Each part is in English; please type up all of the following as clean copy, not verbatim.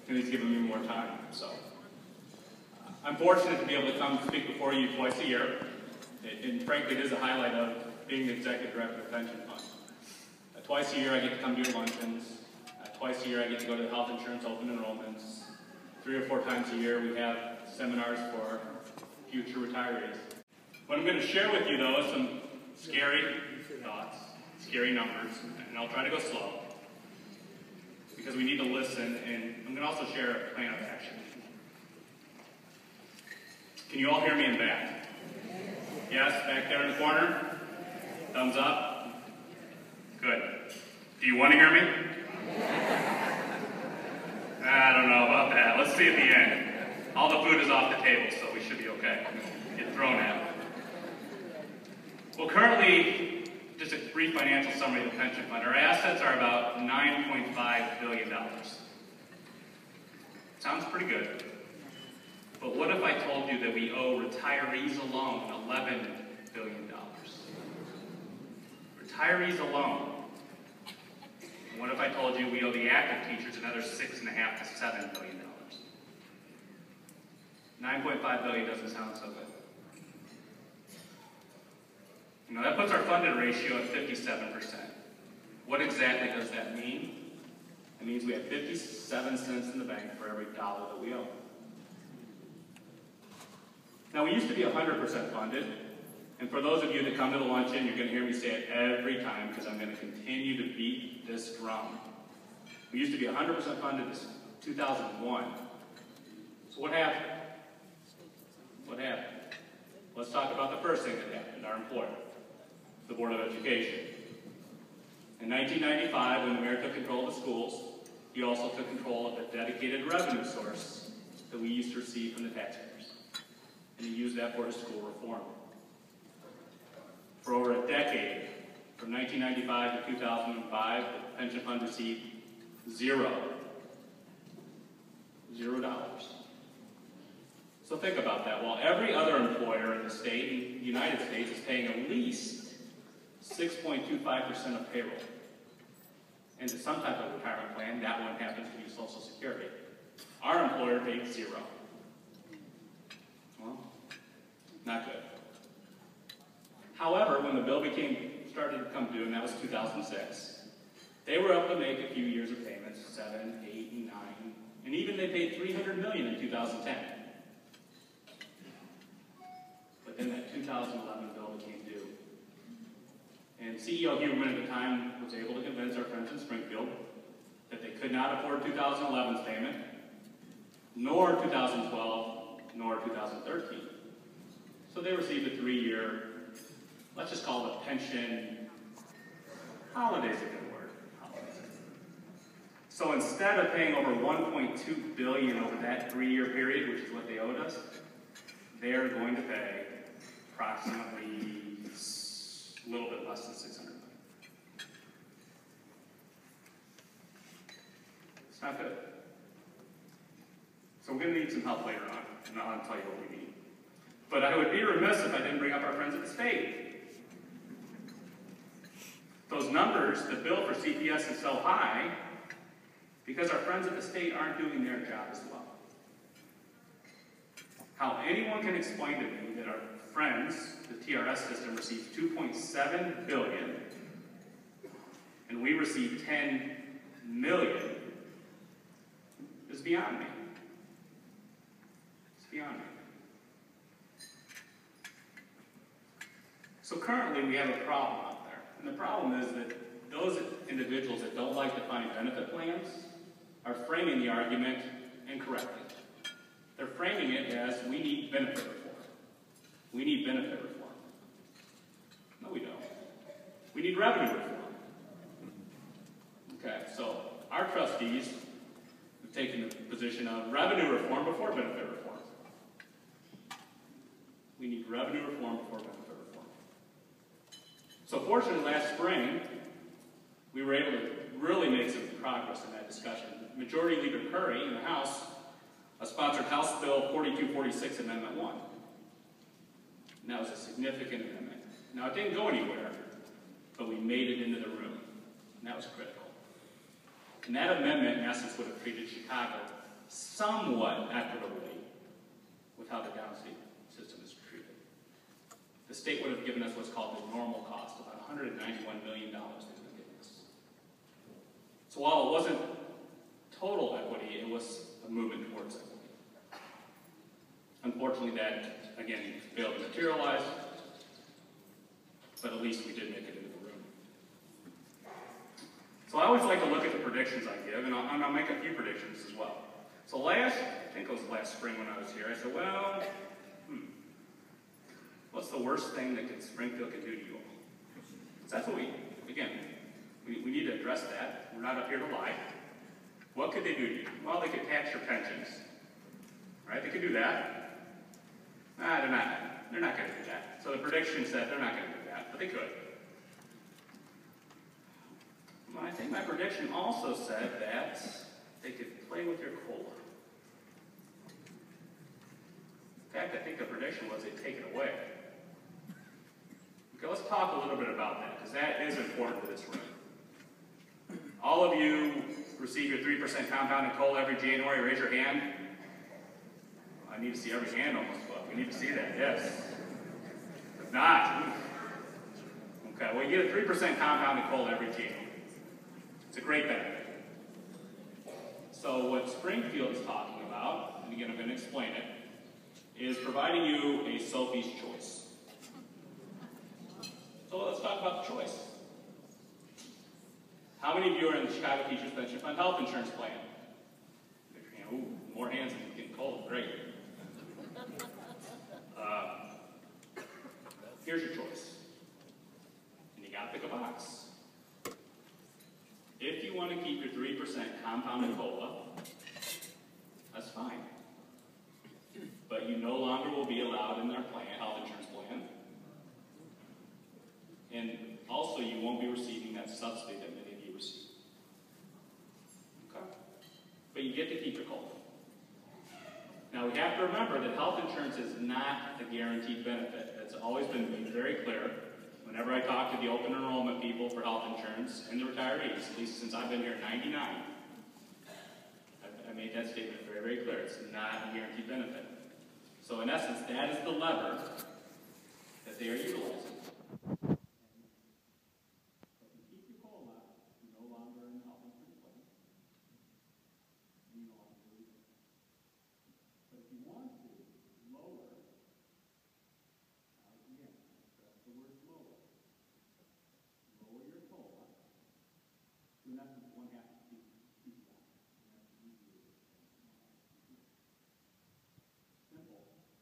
and he's given me more time. So I'm fortunate to be able to come speak before you twice a year, and frankly, it is a highlight of being the executive director of the pension fund. Twice a year, I get to come to your luncheons. Twice a year, I get to go to the health insurance open enrollments. 3 or 4 times a year, we have seminars for future retirees. What I'm going to share with you, though, is some scary thoughts, scary numbers, and I'll try to go slow because we need to listen, and I'm going to also share a plan of action. Can you all hear me in back? Yes, back there in the corner? Thumbs up? Good. Do you want to hear me? I don't know about that. Let's see at the end. All the food is off the table, so we should be okay. Get thrown at. Well, currently, just a brief financial summary of the pension fund. Our assets are about $9.5 billion. Sounds pretty good. But what if I told you that we owe retirees alone $11 billion? Retirees alone. And what if I told you we owe the active teachers another $6.5 to $7 billion? $9.5 billion doesn't sound so good. You know, that puts our funded ratio at 57%. What exactly does that mean? It means we have 57 cents in the bank for every dollar that we owe. Now, we used to be 100% funded, and for those of you that come to the luncheon, you're going to hear me say it every time because I'm going to continue to beat this drum. We used to be 100% funded in 2001. So what happened? What happened? Let's talk about the first thing that happened, our employer, the Board of Education. In 1995, when the mayor took control of the schools, he also took control of the dedicated revenue source that we used to receive from the taxpayers. And he used that for his school reform. For over a decade, from 1995 to 2005, the pension fund received $0. So think about that. While every other employer in the state, in the United States, is paying at least 6.25% of payroll into some type of retirement plan, that one happens to be Social Security. Our employer paid $0. Well, not good. However, when the bill started to come due, and that was 2006, they were able to make a few years of payments, 7, 8, and 9, and even they paid $300 million in 2010. But then that 2011 bill became due. And CEO Huberman at the time was able to convince our friends in Springfield that they could not afford 2011's payment, nor 2012, nor 2013. So they received a 3-year, let's just call it a pension, holiday's a good word, holidays. So instead of paying over $1.2 billion over that 3-year period, which is what they owed us, they're going to pay approximately a little bit less than $600 million. It's not good. So we're going to need some help later on, and I'll tell you what we need. But I would be remiss if I didn't bring up our friends at the state. Those numbers, the bill for CPS is so high because our friends at the state aren't doing their job as well. How anyone can explain to me that our friends, the TRS system, receives $2.7 billion and we receive $10 million is beyond me. It's beyond me. So currently we have a problem out there. And the problem is that those individuals that don't like defined benefit plans are framing the argument incorrectly. They're framing it as, we need benefit reform. We need benefit reform. No, we don't. We need revenue reform. Okay, so our trustees have taken the position of revenue reform before benefit reform. We need revenue reform before benefit reform. So fortunately, last spring, we were able to really make some progress in that discussion. Majority Leader Curry in the House sponsored House Bill 4246, Amendment 1. And that was a significant amendment. Now, it didn't go anywhere, but we made it into the room. And that was critical. And that amendment, in essence, would have treated Chicago somewhat equitably with how the downstate system is treated. The state would have given us what's called the normal cost, about $191 million they would have given us. So while it wasn't total equity, it was a movement towards equity. Unfortunately, that, again, failed to materialize, but at least we did make it into the room. So I always like to look at the predictions I give, and I'll make a few predictions as well. So I think it was last spring when I was here, I said, well, what's the worst thing that Springfield can do to you all? So that's what we need to address that. We're not up here to lie. What could they do to you? Well, they could tax your pensions. Right? They could do that. They're not going to do that. So the prediction said they're not going to do that, but they could. Well, I think my prediction also said that they could play with your COLA. In fact, I think the prediction was they'd take it away. Okay, let's talk a little bit about that, because that is important to this room. All of you receive your 3% compounded COLA every January. Raise your hand. I need to see every hand almost. We need to see that, yes. If not, okay, well, you get a 3% compounded COLA every January. It's a great benefit. So what Springfield is talking about, and again, I'm going to explain it, is providing you a Sophie's choice. So let's talk about the choice. How many of you are in the Chicago Teachers Pension Fund Health Insurance Plan? Ooh, more hands than getting cold, great. Here's your choice. And you got to pick a box. If you want to keep your 3% compounded COLA, that's fine. But you no longer will be allowed in their plan, health insurance plan. And also you won't be receiving that subsidy that many of you receive. Okay? But you get to keep your COLA. Now we have to remember that health insurance is not a guaranteed benefit. It's always been made very clear. Whenever I talk to the open enrollment people for health insurance and the retirees, at least since I've been here in '99, I made that statement very, very clear. It's not a guaranteed benefit. So in essence, that is the lever that they are utilizing. If you keep your COLA, you're no longer in the health insurance plan. You no longer do it. But if you want to lower, now again, stress the word lower. Lower your COLA to in essence 1/2 CPI. Simple.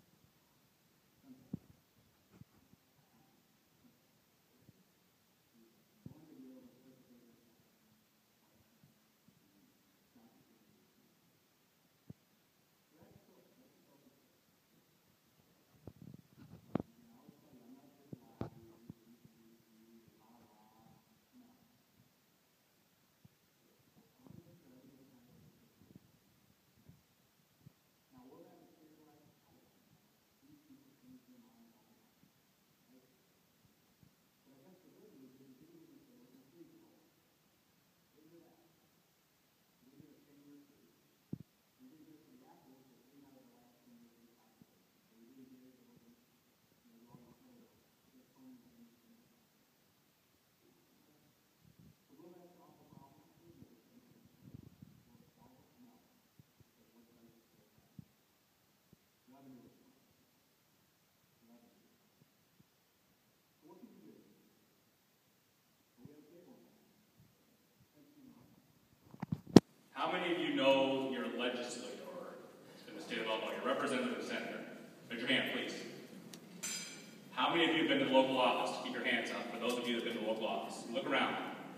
How many of you know your legislator in the state of Illinois, your representative and senator? Raise your hand, please. How many of you have been to the local office? Keep your hands up for those of you that have been to the local office. Look around.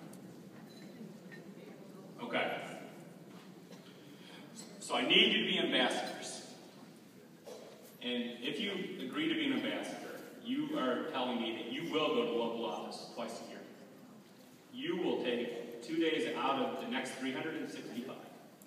Okay. So I need you to be ambassadors. And if you agree to be an ambassador, you are telling me that you will go to the local office twice a year. You will take 2 days out of the next 365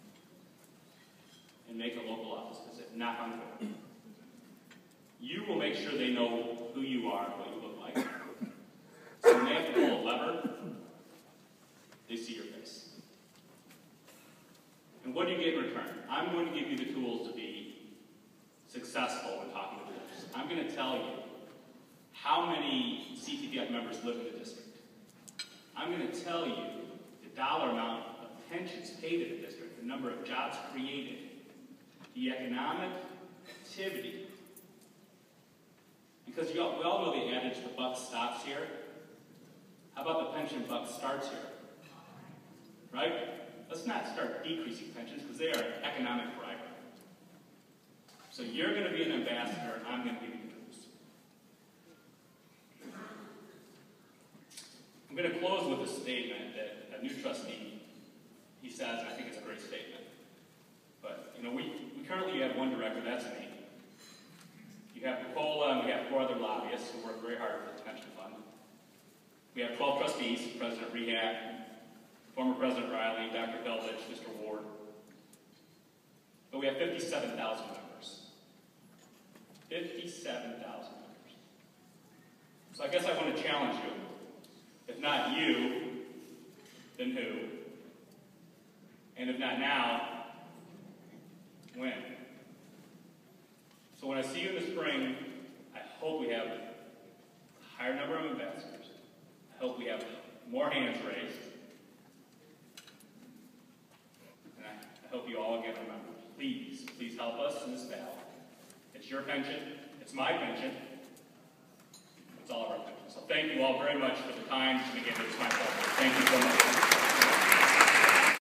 and make a local office visit, knock on the door. You will make sure they know who you are and what you look like. So when they have to pull a lever, they see your face. And what do you get in return? transparent. I'm going to give you the tools to be successful when talking to voters. I'm going to tell you how many CTPF members live in the district. I'm going to tell you the dollar amount of pensions paid in the district, the number of jobs created, the economic activity. Because we all know the adage, the buck stops here. How about the pension buck starts here? Right? Let's not start decreasing pensions because they are an economic driver. So you're going to be an ambassador, and I'm going to give you the tools. I'm going to close with a statement that a new trustee, he says, and I think it's a great statement. But, you know, we currently have one director, that's me. You have Nicola, and we have 4 other lobbyists who work very hard for the pension fund. We have 12 trustees, President Rehak, former President Riley, Dr. Beldich, Mr. Ward. But we have 57,000 members. 57,000 members. So I guess I want to challenge you. If not you, then who? And if not now, when? So when I see you in the spring, I hope we have a higher number of ambassadors. I hope we have more hands raised. And I hope you all again remember, please help us in this battle. It's your pension. It's my pension. It's all of our pension. So thank you all very much for the time. And again, it's my pleasure. Thank you so much.